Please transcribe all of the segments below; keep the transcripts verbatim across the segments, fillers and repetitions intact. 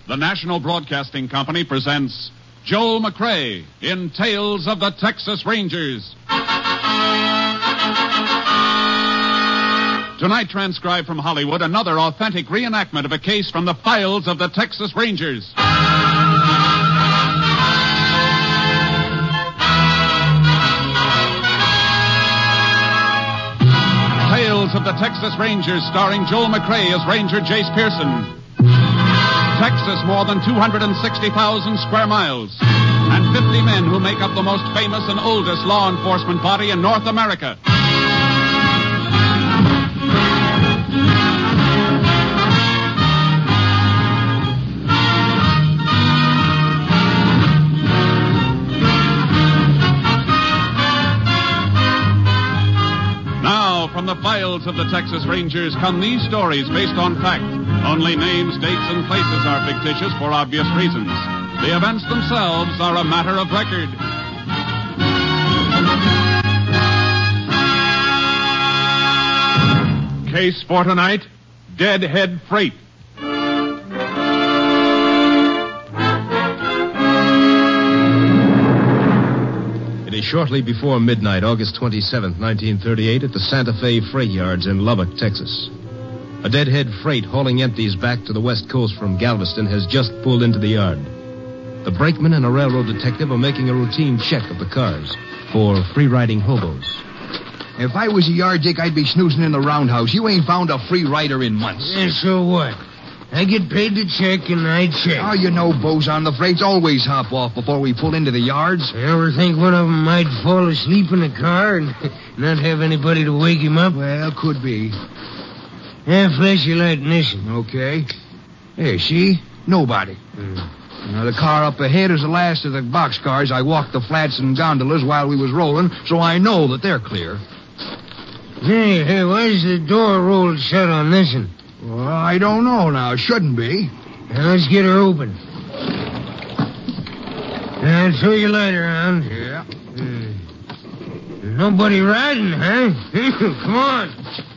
the National Broadcasting Company presents Joel McCrea in Tales of the Texas Rangers. Tonight, transcribed from Hollywood, another authentic reenactment of a case from the files of the Texas Rangers. Tales of the Texas Rangers, starring Joel McCrea as Ranger Jace Pearson. Texas, more than two hundred sixty thousand square miles, and fifty men who make up the most famous and oldest law enforcement body in North America. Now, from the files of the Texas Rangers come these stories based on fact. Only names, dates, and places are fictitious for obvious reasons. The events themselves are a matter of record. Case for tonight, Deadhead Freight. It is shortly before midnight, August twenty-seventh, nineteen thirty-eight, at the Santa Fe Freight Yards in Lubbock, Texas. A Deadhead Freight hauling empties back to the west coast from Galveston has just pulled into the yard. The brakeman and a railroad detective are making a routine check of the cars for free-riding hobos. If I was a yard dick, I'd be snoozing in the roundhouse. You ain't found a free rider in months. Yeah, so what? I get paid to check, and I check. Oh, you know, bows on the freights always hop off before we pull into the yards. You ever think one of them might fall asleep in the car and not have anybody to wake him up? Well, could be. Yeah, flash your light ignition. Okay. There, see? Nobody. Mm. Now, the car up ahead is the last of the boxcars. I walked the flats and gondolas while we was rolling, so I know that they're clear. Hey, hey, why's the door rolled shut on this one? Well, I don't know now. It shouldn't be. Now, let's get her open. Now, throw your light around. Yeah. Mm. Nobody riding, huh? Come on.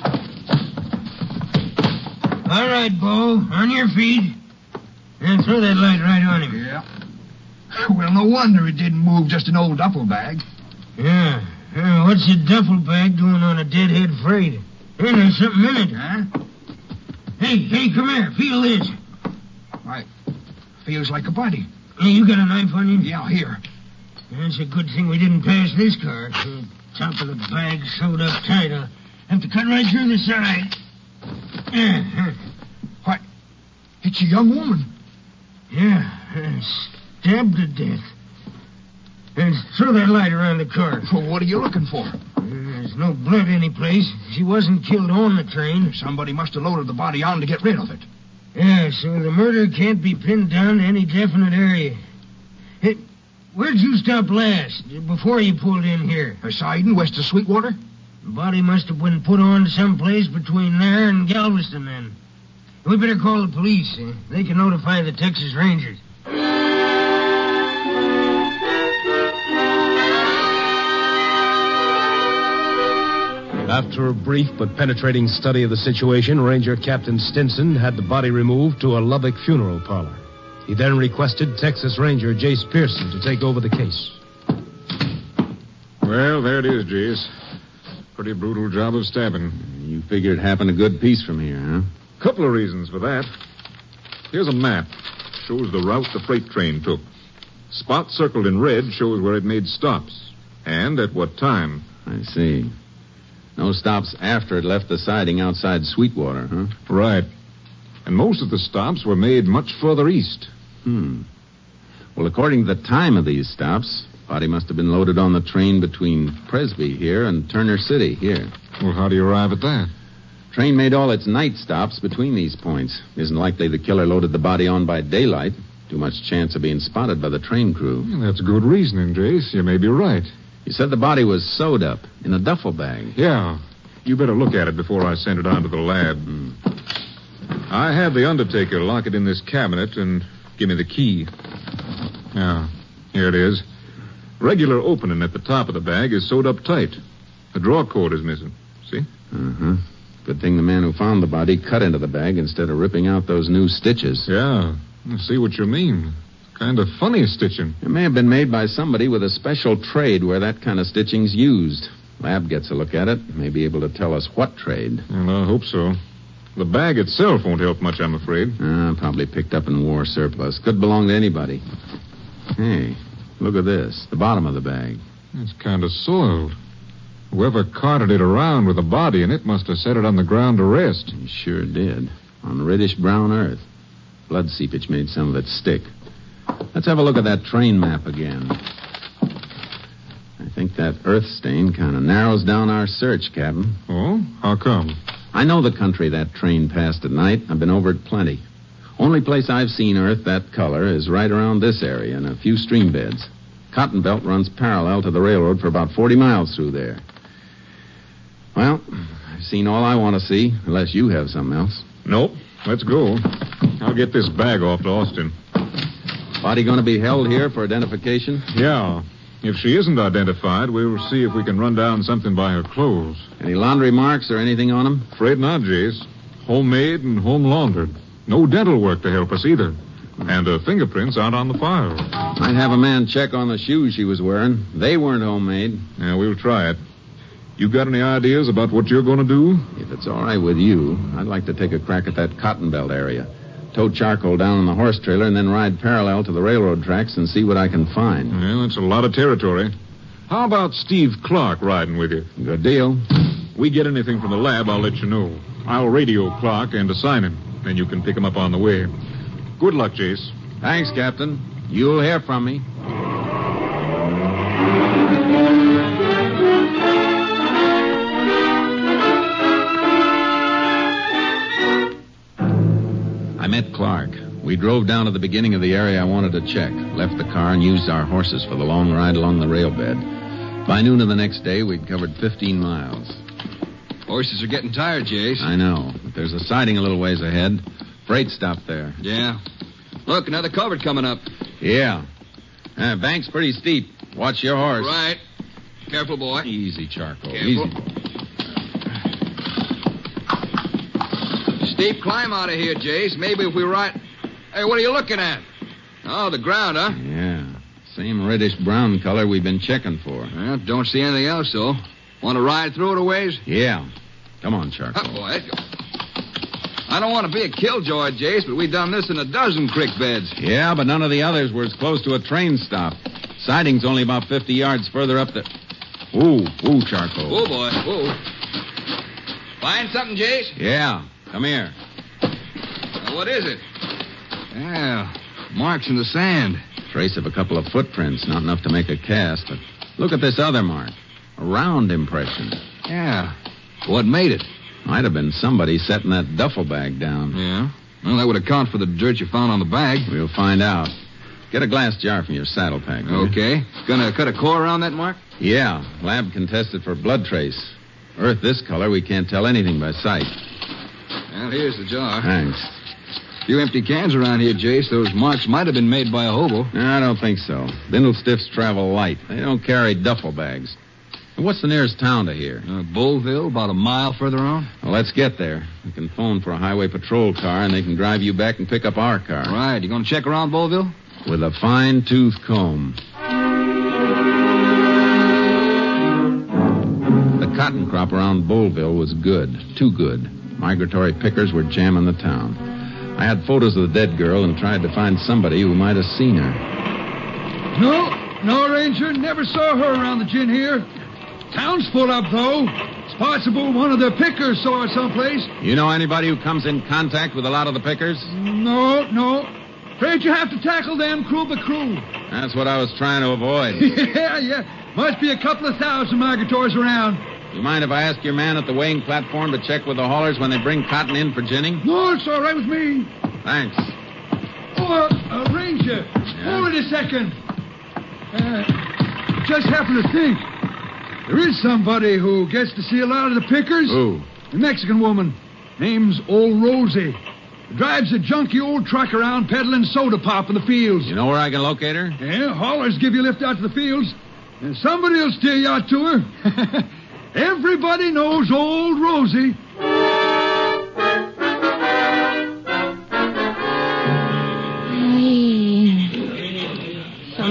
All right, Bo, on your feet. And throw that light right on him. Yeah. Well, no wonder it didn't move, just an old duffel bag. Yeah. Uh, what's a duffel bag doing on a Deadhead Freight? Hey, there's something in it. Huh? Hey, hey, come here. Feel this. Why, feels like a body. Hey, you got a knife on you? Yeah, here. That's a good thing we didn't pass this car. The top of the bag sewed up tight. I'll have to cut right through the side. Yeah. Why, it's a young woman. Yeah, uh, stabbed to death. And throw that light around the car. Well, what are you looking for? Uh, there's no blood anyplace. She wasn't killed on the train. Somebody must have loaded the body on to get rid of it. Yeah, so the murder can't be pinned down to any definite area. Hey, where'd you stop last, before you pulled in here? Poseidon, west of Sweetwater? The body must have been put on someplace between there and Galveston, then. We better call the police. Eh? They can notify the Texas Rangers. After a brief but penetrating study of the situation, Ranger Captain Stinson had the body removed to a Lubbock funeral parlor. He then requested Texas Ranger Jace Pearson to take over the case. Well, there it is, Jace. Pretty brutal job of stabbing. You figure it happened a good piece from here, huh? Couple of reasons for that. Here's a map. Shows the route the freight train took. Spot circled in red shows where it made stops. And at what time. I see. No stops after it left the siding outside Sweetwater, huh? Right. And most of the stops were made much further east. Hmm. Well, according to the time of these stops, body must have been loaded on the train between Presby here and Turner City here. Well, how do you arrive at that? Train made all its night stops between these points. Isn't likely the killer loaded the body on by daylight. Too much chance of being spotted by the train crew. Well, that's good reasoning, Jace. You may be right. You said the body was sewed up in a duffel bag. Yeah. You better look at it before I send it on to the lab. Hmm. I had the undertaker lock it in this cabinet and give me the key. Yeah, here it is. Regular opening at the top of the bag is sewed up tight. The drawer cord is missing. See? Uh-huh. Good thing the man who found the body cut into the bag instead of ripping out those new stitches. Yeah. I see what you mean. Kind of funny stitching. It may have been made by somebody with a special trade where that kind of stitching's used. Lab gets a look at it, may be able to tell us what trade. Well, I hope so. The bag itself won't help much, I'm afraid. Uh, probably picked up in war surplus. Could belong to anybody. Hey, look at this. The bottom of the bag. It's kind of soiled. Whoever carted it around with a body in it must have set it on the ground to rest. He sure did. On reddish-brown earth. Blood seepage made some of it stick. Let's have a look at that train map again. I think that earth stain kind of narrows down our search, Captain. Oh? How come? I know the country that train passed at night. I've been over it plenty. Only place I've seen earth that color is right around this area in a few stream beds. Cotton Belt runs parallel to the railroad for about forty miles through there. Well, I've seen all I want to see, unless you have something else. Nope. Let's go. I'll get this bag off to Austin. Body going to be held here for identification? Yeah. If she isn't identified, we'll see if we can run down something by her clothes. Any laundry marks or anything on them? Afraid not, Jace. Homemade and home laundered. No dental work to help us either. And her fingerprints aren't on the file. I'd have a man check on the shoes she was wearing. They weren't homemade. Yeah, we'll try it. You got any ideas about what you're going to do? If it's all right with you, I'd like to take a crack at that Cotton Belt area. Tow charcoal down in the horse trailer and then ride parallel to the railroad tracks and see what I can find. Well, that's a lot of territory. How about Steve Clark riding with you? Good deal. We get anything from the lab, I'll let you know. I'll radio Clark and assign him. Then you can pick him up on the way. Good luck, Jace. Thanks, Captain. You'll hear from me. I met Clark. We drove down to the beginning of the area I wanted to check, left the car, and used our horses for the long ride along the rail bed. By noon of the next day, we'd covered fifteen miles. Horses are getting tired, Jace. I know, but there's a siding a little ways ahead. Freight stop there. Yeah. Look, another culvert coming up. Yeah. Uh, bank's pretty steep. Watch your horse. Right. Careful, boy. Easy, Charcoal. Careful. Easy. Steep climb out of here, Jace. Maybe if we ride... Hey, what are you looking at? Oh, the ground, huh? Yeah. Same reddish-brown color we've been checking for. Well, don't see anything else, though. Want to ride through it a ways? Yeah. Come on, Charcoal. Oh, boy. I don't want to be a killjoy, Jace, but we've done this in a dozen creek beds. Yeah, but none of the others were as close to a train stop. Siding's only about fifty yards further up the... Ooh, ooh, Charcoal. Oh, boy. Whoa. Find something, Jace? Yeah. Come here. Now, what is it? Yeah, marks in the sand. Trace of a couple of footprints, not enough to make a cast, but look at this other mark. A round impression. Yeah. What made it? Might have been somebody setting that duffel bag down. Yeah. Well, that would account for the dirt you found on the bag. We'll find out. Get a glass jar from your saddle pack. Okay. Gonna cut a core around that mark? Yeah. Lab can test it for blood trace. Earth this color, we can't tell anything by sight. Well, here's the jar. Thanks. A few empty cans around here, Jace. Those marks might have been made by a hobo. No, I don't think so. Bindle stiffs travel light. They don't carry duffel bags. And what's the nearest town to here? Uh, Bullville, about a mile further on. Well, let's get there. We can phone for a highway patrol car, and they can drive you back and pick up our car. Right. You gonna check around Bullville? With a fine-tooth comb. The cotton crop around Bullville was good. Too good. Migratory pickers were jamming the town. I had photos of the dead girl and tried to find somebody who might have seen her. No, no, Ranger. Never saw her around the gin here. Town's full up, though. It's possible one of the pickers saw her someplace. You know anybody who comes in contact with a lot of the pickers? No, no. Afraid you have to tackle them crew by crew. That's what I was trying to avoid. yeah, yeah. Must be a couple of thousand migratories around. You mind if I ask your man at the weighing platform to check with the haulers when they bring cotton in for ginning? No, it's all right with me. Thanks. Oh, uh, uh, Ranger, Yeah? hold it a second. Uh, just happened to think. There is somebody who gets to see a lot of the pickers. Who? A Mexican woman. Name's Old Rosie. Drives a junky old truck around peddling soda pop in the fields. You know where I can locate her? Yeah, haulers give you a lift out to the fields, and somebody will steer you out to her. Everybody knows Old Rosie.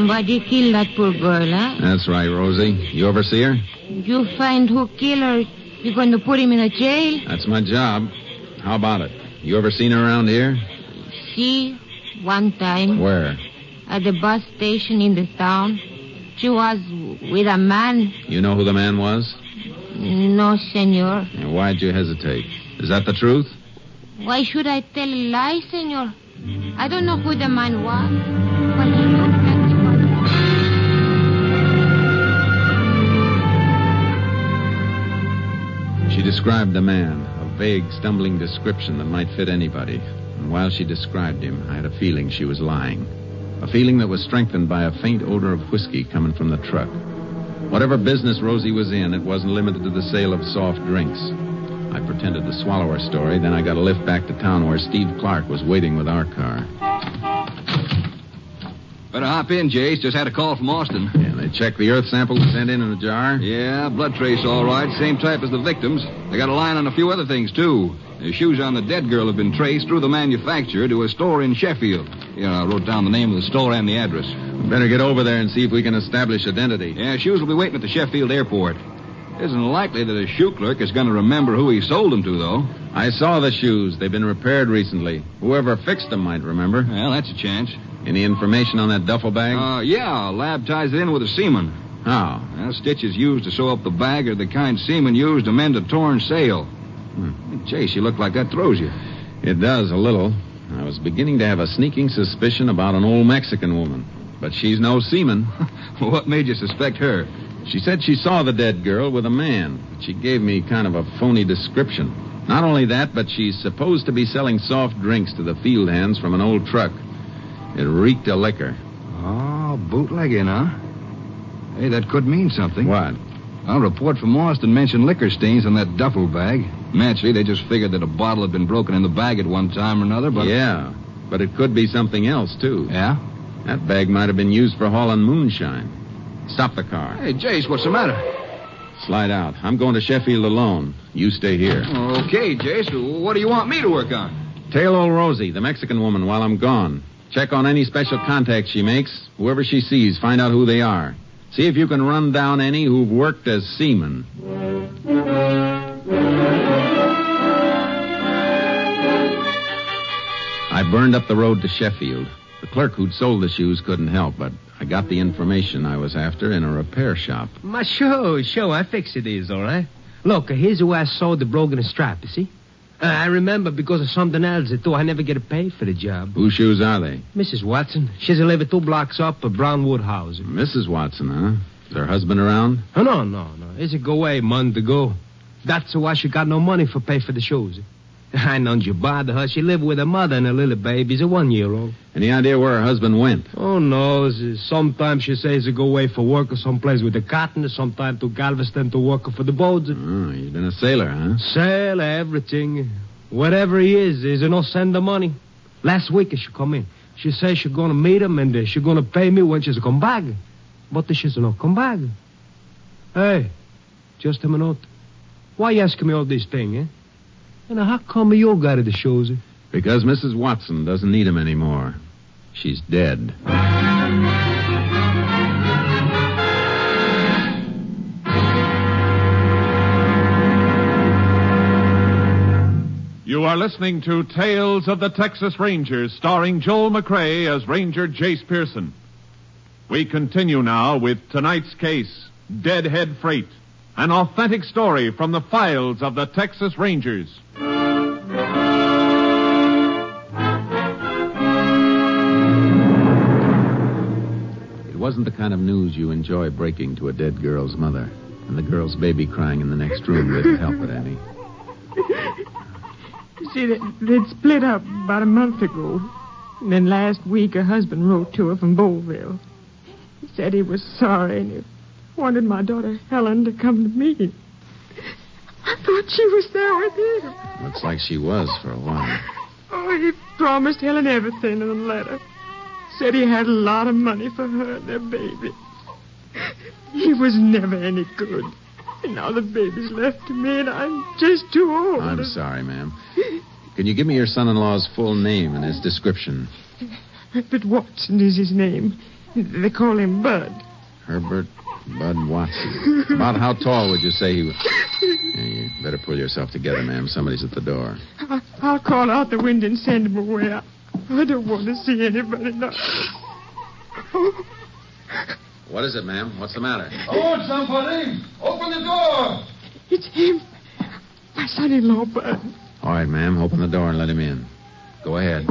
Somebody killed that poor girl, huh? That's right, Rosie. You oversee her? You find who killed her, you're going to put him in a jail? That's my job. How about it? You ever seen her around here? See, one time. Where? At the bus station in the town. She was with a man. You know who the man was? No, senor. And why'd you hesitate? Is that the truth? Why should I tell a lie, senor? I don't know who the man was, but he looked like he was. She described the man, a vague, stumbling description that might fit anybody. And while she described him, I had a feeling she was lying. A feeling that was strengthened by a faint odor of whiskey coming from the truck. Whatever business Rosie was in, it wasn't limited to the sale of soft drinks. I pretended to swallow her story, then I got a lift back to town where Steve Clark was waiting with our car. Better hop in, Jace. Just had a call from Austin. Yeah, they checked the earth sample we sent in in a jar? Yeah, blood trace all right. Same type as the victims. They got a line on a few other things, too. The shoes on the dead girl have been traced through the manufacturer to a store in Sheffield. Yeah, I wrote down the name of the store and the address. We better get over there and see if we can establish identity. Yeah, shoes will be waiting at the Sheffield airport. Isn't likely that a shoe clerk is going to remember who he sold them to, though. I saw the shoes. They've been repaired recently. Whoever fixed them might remember. Well, that's a chance. Any information on that duffel bag? Uh, yeah, lab ties it in with a seaman. How? Well, stitches used to sew up the bag are the kind seaman used to mend a torn sail. Hmm. Chase, you look like that throws you. It does, a little. I was beginning to have a sneaking suspicion about an old Mexican woman. But she's no seaman. What made you suspect her? She said she saw the dead girl with a man. She gave me kind of a phony description. Not only that, but she's supposed to be selling soft drinks to the field hands from an old truck. It reeked of liquor. Oh, bootlegging, huh? Hey, that could mean something. What? A report from Austin mentioned liquor stains on that duffel bag. Naturally, they just figured that a bottle had been broken in the bag at one time or another, but... Yeah, but it could be something else, too. Yeah? That bag might have been used for hauling moonshine. Stop the car. Hey, Jace, what's the matter? Slide out. I'm going to Sheffield alone. You stay here. Okay, Jace. What do you want me to work on? Tail old Rosie, the Mexican woman, while I'm gone. Check on any special contacts she makes. Whoever she sees, find out who they are. See if you can run down any who've worked as seamen. I burned up the road to Sheffield. The clerk who'd sold the shoes couldn't help, but I got the information I was after in a repair shop. Ma, sure, sure. I fix it is, all right. Look, here's who I sewed the broken strap, you see? Uh, I remember because of something else, too. I never get paid for the job. Whose shoes are they? Missus Watson. She's a living two blocks up at Brownwood House. Missus Watson, huh? Is her husband around? Oh, no, no, no. He's a go away a month ago. That's why she got no money for pay for the shoes. I know you bother her. She lived with her mother and her little baby's a one-year-old. Any idea where her husband went? Oh, no. Sometimes she says he go away for work or someplace with the cotton, sometimes to Galveston to work for the boats. Oh, he's been a sailor, huh? Sailor, everything. Whatever he is, he's no send the money. Last week she come in. She says she's going to meet him and uh, she's going to pay me when she's come back. But she's not come back. Hey, just a minute. Why you asking me all these things, eh? And how come you got the shoes? Because Missus Watson doesn't need him anymore. She's dead. You are listening to Tales of the Texas Rangers, starring Joel McCrea as Ranger Jace Pearson. We continue now with tonight's case, Deadhead Freight, an authentic story from the files of the Texas Rangers. It wasn't the kind of news you enjoy breaking to a dead girl's mother, and the girl's baby crying in the next room didn't help it any. See, they'd split up about a month ago. And then last week, her husband wrote to her from Bowlville. He said he was sorry and he wanted my daughter Helen to come to me. I thought she was there with him. Looks like she was for a while. Oh, he promised Helen everything in the letter. Said he had a lot of money for her and their baby. He was never any good. And now the baby's left to me, and I'm just too old. I'm sorry, ma'am. Can you give me your son-in-law's full name and his description? But Watson is his name. They call him Bud. Herbert Bud Watson. About how tall would you say he was? Yeah, you better pull yourself together, ma'am. Somebody's at the door. I, I'll call out the window and send him away. I, I don't want to see anybody now. Oh. What is it, ma'am? What's the matter? I want somebody. Open the door. It's him. My son-in-law, Bud. All right, ma'am. Open the door and let him in. Go ahead.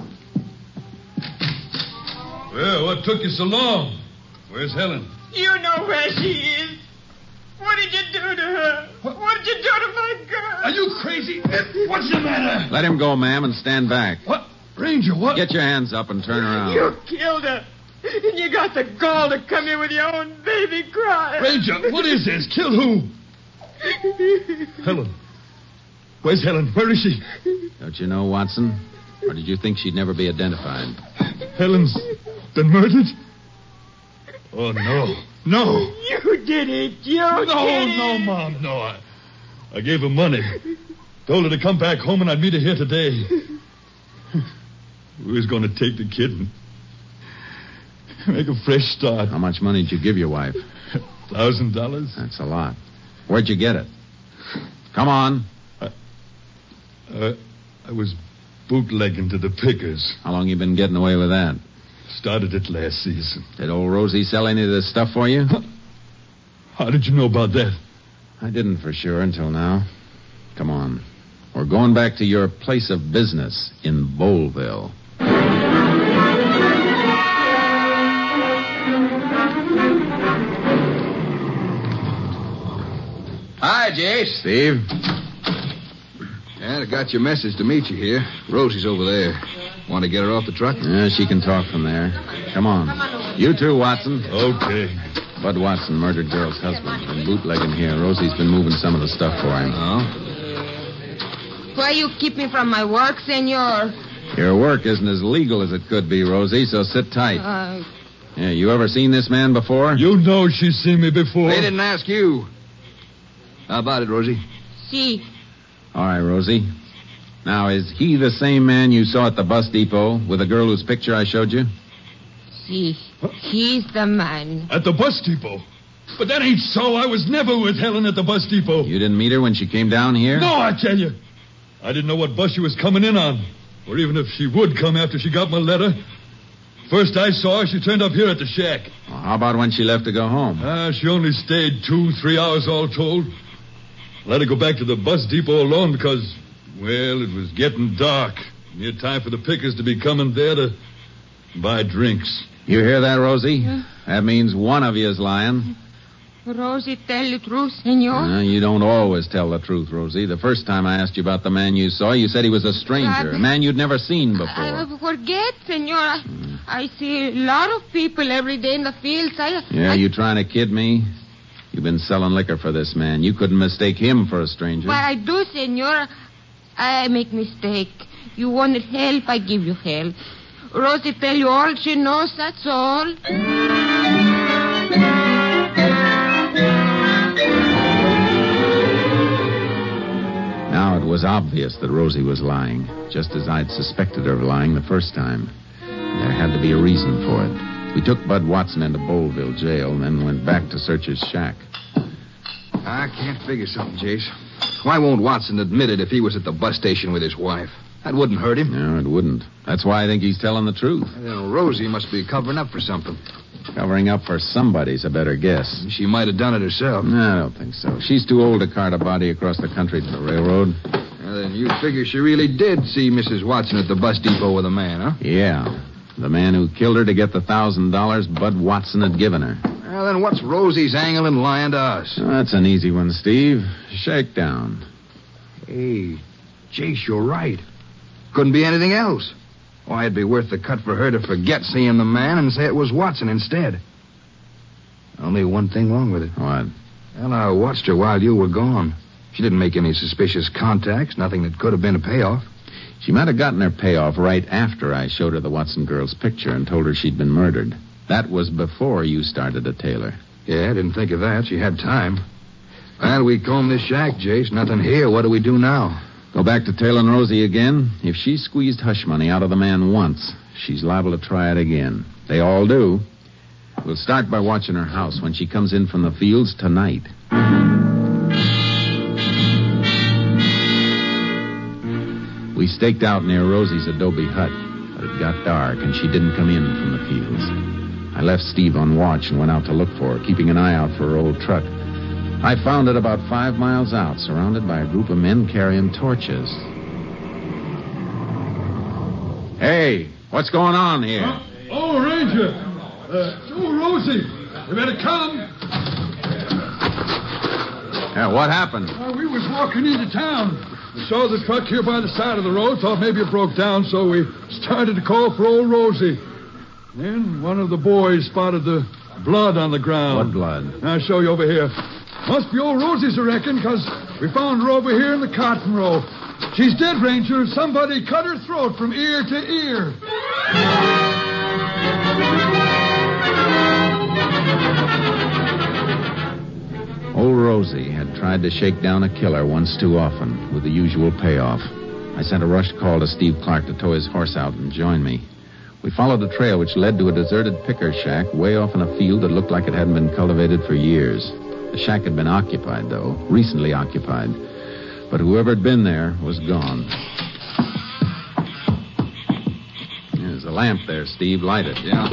Well, what took you so long? Where's Helen? You know where she is. What did you do to her? What, what did you do to my girl? Are you crazy? What's the matter? Let him go, ma'am, and stand back. What? Ranger, what? Get your hands up and turn around. You killed her. And you got the gall to come here with your own baby crying. Ranger, what is this? Kill who? Helen. Where's Helen? Where is she? Don't you know, Watson? Or did you think she'd never be identified? Helen's been murdered? Oh, no. No. You did it. You no, did it. No, Mom, no. I, I gave her money. Told her to come back home and I'd meet her here today. We was going to take the kid and make a fresh start. How much money did you give your wife? A thousand dollars. That's a lot. Where'd you get it? Come on. I, uh, I was bootlegging to the pickers. How long you been getting away with that? Started it last season. Did old Rosie sell any of this stuff for you? Huh? How did you know about that? I didn't for sure until now. Come on. We're going back to your place of business in Boleville. Hi, Jace. Steve? Yeah, I got your message to meet you here. Rosie's over there. Want to get her off the truck? Yeah, she can talk from there. Come on. You too, Watson. Okay. Bud Watson murdered girl's husband. Been bootlegging here. Rosie's been moving some of the stuff for him. Oh? Why you keep me from my work, senor? Your work isn't as legal as it could be, Rosie, so sit tight. Uh, Yeah, you ever seen this man before? You know she's seen me before. They didn't ask you. How about it, Rosie? see. All right, Rosie. Now, is he the same man you saw at the bus depot with the girl whose picture I showed you? See. He's the man. At the bus depot? But that ain't so. I was never with Helen at the bus depot. You didn't meet her when she came down here? No, I tell you. I didn't know what bus she was coming in on. Or even if she would come after she got my letter. First I saw her, she turned up here at the shack. Well, how about when she left to go home? Ah, uh, she only stayed two, three hours all told. Let her go back to the bus depot alone because, well, it was getting dark. Near time for the pickers to be coming there to buy drinks. You hear that, Rosie? Uh, that means one of you is lying. Rosie, tell the truth, senor. Uh, you don't always tell the truth, Rosie. The first time I asked you about the man you saw, you said he was a stranger, I, a man you'd never seen before. I forget, senor. I, mm. I see a lot of people every day in the fields. I, yeah, I... you trying to kid me? You've been selling liquor for this man. You couldn't mistake him for a stranger. But I do, senor. I make mistake. You wanted help, I give you help. Rosie tell you all she knows, that's all. Now it was obvious that Rosie was lying, just as I'd suspected her of lying the first time. There had to be a reason for it. We took Bud Watson into Boleville jail and then went back to search his shack. I can't figure something, Jace. Why won't Watson admit it if he was at the bus station with his wife? That wouldn't hurt him. No, it wouldn't. That's why I think he's telling the truth. You know, Rosie must be covering up for something. Covering up for somebody's a better guess. She might have done it herself. No, I don't think so. She's too old to cart a body across the country to the railroad. Well, then you figure she really did see Missus Watson at the bus depot with a man, huh? Yeah. The man who killed her to get the thousand dollars Bud Watson had given her. Well, then what's Rosie's angle in lying to us? Oh, that's an easy one, Steve. Shake down. Hey, Jace, you're right. Couldn't be anything else. Why, it'd be worth the cut for her to forget seeing the man and say it was Watson instead. Only one thing wrong with it. What? Well, I watched her while you were gone. She didn't make any suspicious contacts, nothing that could have been a payoff. She might have gotten her payoff right after I showed her the Watson girl's picture and told her she'd been murdered. That was before you started to tail her. Yeah, I didn't think of that. She had time. Well, we combed this shack, Jace. Nothing here. What do we do now? Go back to tailing Rosie again. If she squeezed hush money out of the man once, she's liable to try it again. They all do. We'll start by watching her house when she comes in from the fields tonight. We staked out near Rosie's adobe hut, but it got dark and she didn't come in from the fields. I left Steve on watch and went out to look for her, keeping an eye out for her old truck. I found it about five miles out, surrounded by a group of men carrying torches. Hey, what's going on here? Uh, oh, Ranger. Uh, oh, Rosie. You better come. Yeah, what happened? Uh, we was walking into town. We saw the truck here by the side of the road, thought maybe it broke down, so we started to call for old Rosie. Then one of the boys spotted the blood on the ground. What blood? I'll show you over here. Must be old Rosie's, I reckon, because we found her over here in the cotton row. She's dead, Ranger. Somebody cut her throat from ear to ear. Old Rosie had tried to shake down a killer once too often, with the usual payoff. I sent a rushed call to Steve Clark to tow his horse out and join me. We followed a trail which led to a deserted picker shack way off in a field that looked like it hadn't been cultivated for years. The shack had been occupied, though, recently occupied. But whoever had been there was gone. There's a lamp there, Steve. Light it. Yeah.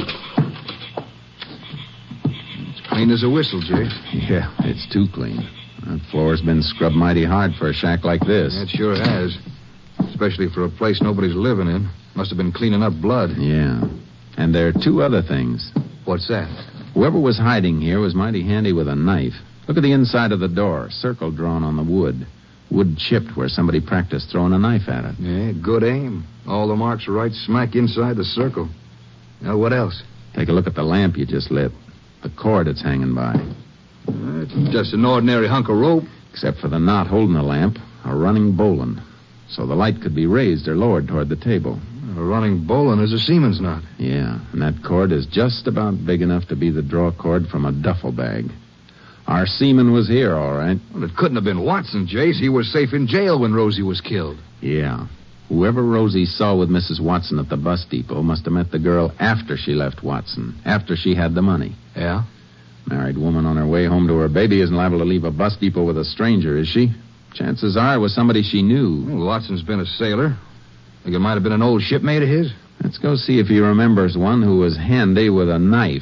It's clean as a whistle, Jay. Yeah, it's too clean. That floor's been scrubbed mighty hard for a shack like this. It sure has. Especially for a place nobody's living in. Must have been cleaning up blood. Yeah. And there are two other things. What's that? Whoever was hiding here was mighty handy with a knife. Look at the inside of the door. Circle drawn on the wood. Wood chipped where somebody practiced throwing a knife at it. Yeah, good aim. All the marks are right smack inside the circle. Now, what else? Take a look at the lamp you just lit. The cord it's hanging by. Uh, it's just an ordinary hunk of rope. Except for the knot holding the lamp, a running bowline. So the light could be raised or lowered toward the table. A running bowline is a seaman's knot. Yeah, and that cord is just about big enough to be the draw cord from a duffel bag. Our seaman was here, all right. Well, it couldn't have been Watson, Jace. He was safe in jail when Rosie was killed. Yeah. Whoever Rosie saw with Missus Watson at the bus depot must have met the girl after she left Watson, after she had the money. Yeah? Married woman on her way home to her baby isn't liable to leave a bus depot with a stranger, is she? Chances are it was somebody she knew. Well, Watson's been a sailor. Think it might have been an old shipmate of his? Let's go see if he remembers one who was handy with a knife.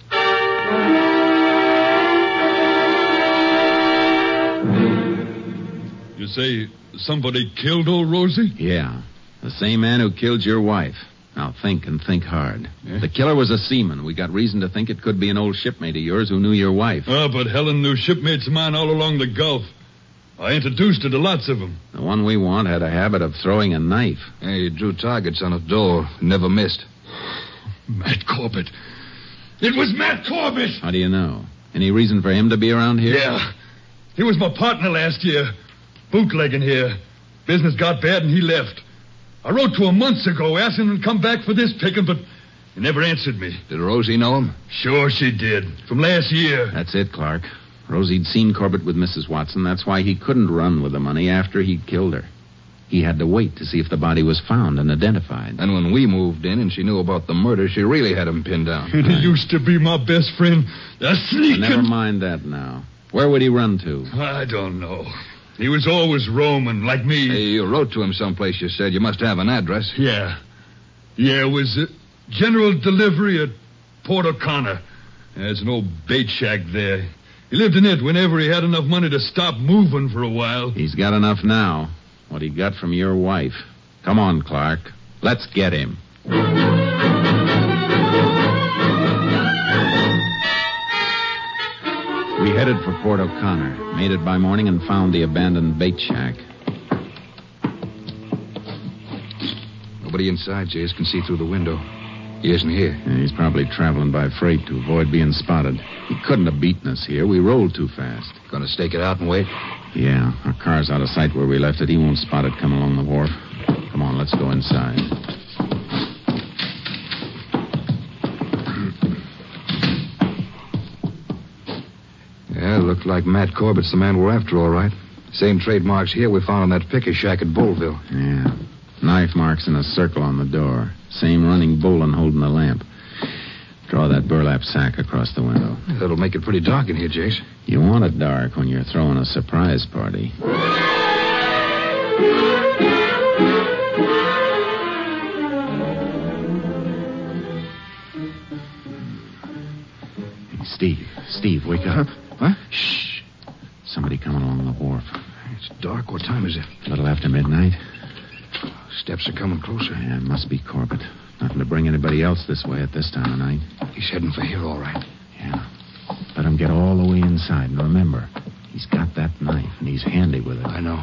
You say somebody killed old Rosie? Yeah. The same man who killed your wife. Now think and think hard. Yeah. The killer was a seaman. We got reason to think it could be an old shipmate of yours who knew your wife. Oh, but Helen knew shipmates of mine all along the Gulf. I introduced her to lots of them. The one we want had a habit of throwing a knife. Yeah, he drew targets on a door. Never missed. Matt Corbett. It was Matt Corbett! How do you know? Any reason for him to be around here? Yeah. He was my partner last year. Bootlegging here. Business got bad and he left. I wrote to him months ago asking him to come back for this picking, but he never answered me. Did Rosie know him? Sure she did. From last year. That's it, Clark. Rosie'd seen Corbett with Missus Watson. That's why he couldn't run with the money after he'd killed her. He had to wait to see if the body was found and identified. And when we moved in and she knew about the murder, she really had him pinned down. And he used to be my best friend. A sneaking... Never mind that now. Where would he run to? I don't know. He was always roaming, like me. Hey, you wrote to him someplace, you said. You must have an address. Yeah. Yeah, it was uh, General Delivery at Port O'Connor. There's an old bait shack there. He lived in it whenever he had enough money to stop moving for a while. He's got enough now. What he got from your wife. Come on, Clark. Let's get him. We headed for Port O'Connor, made it by morning, and found the abandoned bait shack. Nobody inside, Jace. Can see through the window. He isn't here. Yeah, he's probably traveling by freight to avoid being spotted. He couldn't have beaten us here. We rolled too fast. Gonna stake it out and wait? Yeah, our car's out of sight where we left it. He won't spot it coming along the wharf. Come on, let's go inside. Yeah, looked like Matt Corbett's the man we're after, all right. Same trademarks here we found in that picker shack at Bullville. Yeah. Knife marks in a circle on the door. Same running bowline holding the lamp. Draw that burlap burlap sack across the window. That'll make it pretty dark in here, Jace. You want it dark when you're throwing a surprise party. Hey, Steve. Steve, wake up. Huh? Shh. Somebody coming along the wharf. It's dark. What time is it? A little after midnight. Steps are coming closer. Yeah, it must be Corbett. Nothing to bring anybody else this way at this time of night. He's heading for here, all right. Yeah. Let him get all the way inside. And remember, he's got that knife, and he's handy with it. I know.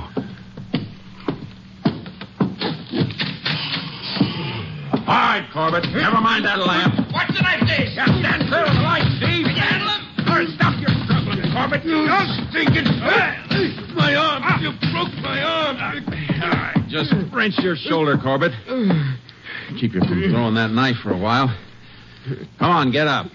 All right, Corbett. Never mind that lamp. What's the knife, Dave? Just stand clear of the light, Steve. Can you handle him? All right, stop your struggling, Corbett. You stinking... My arm. You broke my arm. All right, just wrench your shoulder, Corbett. Keep you from throwing that knife for a while. Come on, get up.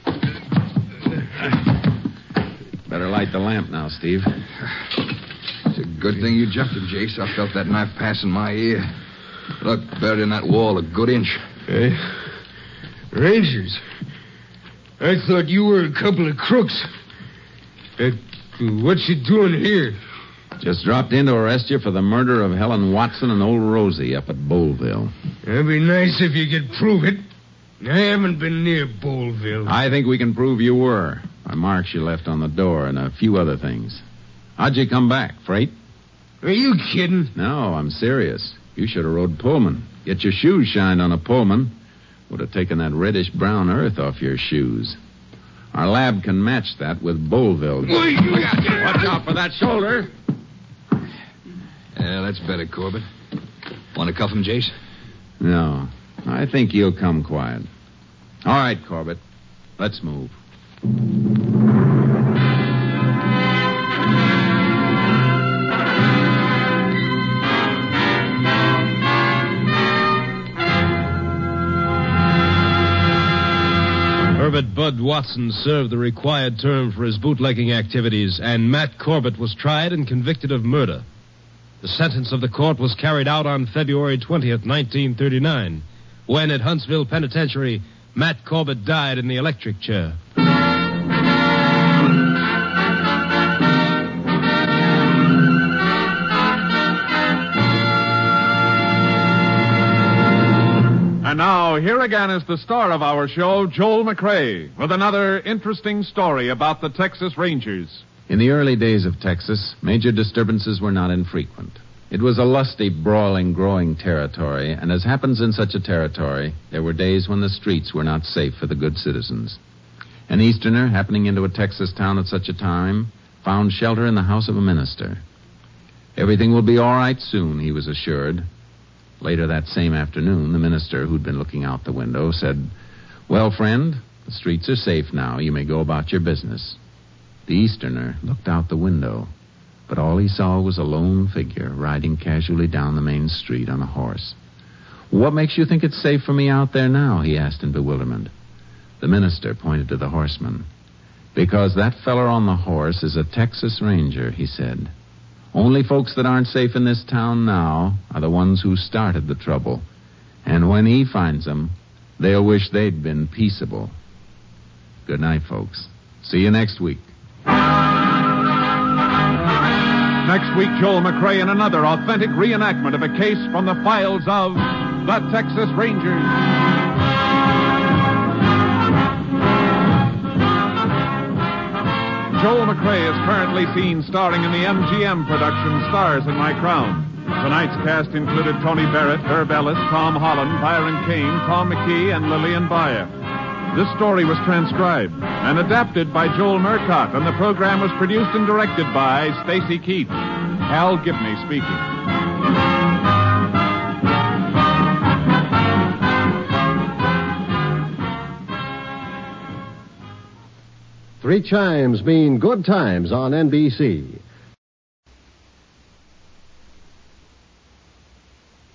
Better light the lamp now, Steve. It's a good thing you jumped him, Jace. I felt that knife passing my ear. Look, buried in that wall a good inch. Hey, Rangers. I thought you were a couple of crooks. Uh, what's you doing here? Just dropped in to arrest you for the murder of Helen Watson and old Rosie up at Boleville. It'd be nice if you could prove it. I haven't been near Boleville. I think we can prove you were. By marks you left on the door and a few other things. How'd you come back? Freight? Are you kidding? No, I'm serious. You should have rode Pullman. Get your shoes shined on a Pullman. Would have taken that reddish-brown earth off your shoes. Our lab can match that with Boleville. Watch out for that shoulder. Yeah, that's better, Corbett. Want to cuff him, Jace? No, I think he'll come quiet. All right, Corbett. Let's move. Herbert Bud Watson served the required term for his bootlegging activities, and Matt Corbett was tried and convicted of murder. The sentence of the court was carried out on February twentieth, nineteen thirty-nine, when at Huntsville Penitentiary, Matt Corbett died in the electric chair. And now, here again is the star of our show, Joel McCrea, with another interesting story about the Texas Rangers. In the early days of Texas, major disturbances were not infrequent. It was a lusty, brawling, growing territory, and as happens in such a territory, there were days when the streets were not safe for the good citizens. An Easterner, happening into a Texas town at such a time, found shelter in the house of a minister. Everything will be all right soon, he was assured. Later that same afternoon, the minister, who'd been looking out the window, said, "Well, friend, the streets are safe now. You may go about your business." The Easterner looked out the window, but all he saw was a lone figure riding casually down the main street on a horse. "What makes you think it's safe for me out there now?" he asked in bewilderment. The minister pointed to the horseman. "Because that feller on the horse is a Texas Ranger," he said. "Only folks that aren't safe in this town now are the ones who started the trouble. And when he finds them, they'll wish they'd been peaceable." Good night, folks. See you next week. Next week, Joel McCrea in another authentic reenactment of a case from the files of the Texas Rangers. Joel McCrea is currently seen starring in the M G M production Stars in My Crown. Tonight's cast included Tony Barrett, Herb Ellis, Tom Holland, Byron Kane, Tom McKee, and Lillian Bayer. This story was transcribed and adapted by Joel Murcott, and the program was produced and directed by Stacy Keach. Hal Gibney speaking. Three chimes mean good times on N B C.